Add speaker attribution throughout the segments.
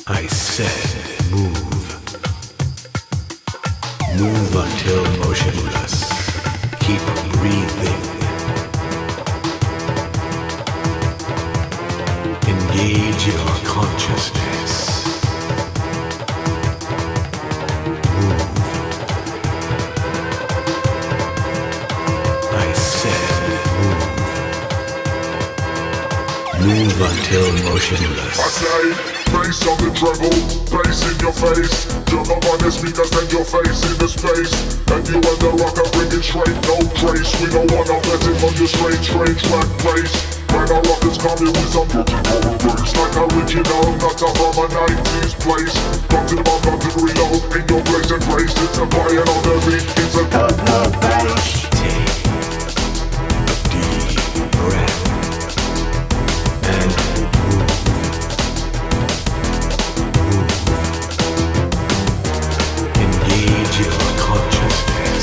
Speaker 1: I said move. Move until motionless. Keep breathing. Engage your consciousness. Move. I said move. Move until motionless.
Speaker 2: I say, bass on the treble, bass in your face. Jump up on the speakers, then your face in the space. And you and the rocker bring it straight, no trace. We don't wanna let it on your straight track place. When our rockers coming with some bass, like original, not up from a 90s place. Come to the bomb, come to the reload, in your place and grace. It's a fire on the beat, it's a bass.
Speaker 1: Take a deep breath and move. Engage your consciousness.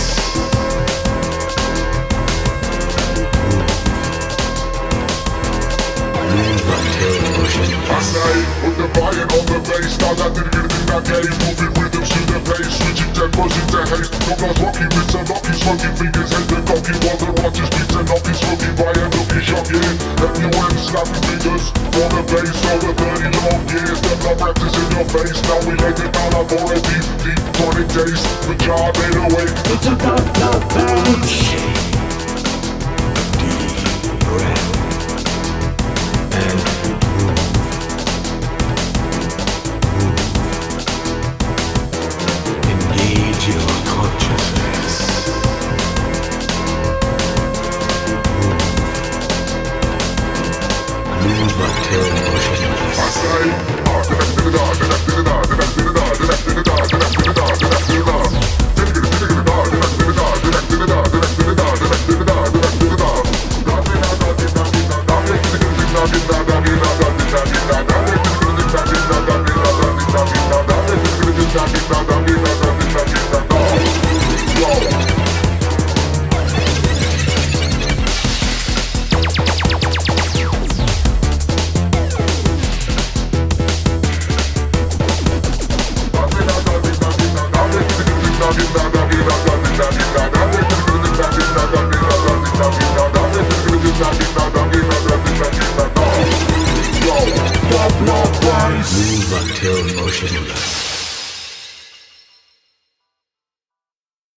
Speaker 1: Move until motionless.
Speaker 2: I say, put the volume on the bass. Now that didn't get that game. Moving rhythms to the pace. Switching tempos into haste. No blood rocky with some lucky smoking fingers. Head the cocky while the watches beat and knocky smoking by a nookie shocking. M.U.M. snapping fingers. For the bass over 30 long years. The blood practice in your face. Now we let it down up for a deep chronic taste. The jar made away. It's a bass.
Speaker 1: Take a deep breath and move. Engage your consciousness. Move until motionless.
Speaker 2: I say,
Speaker 1: Move until motionless.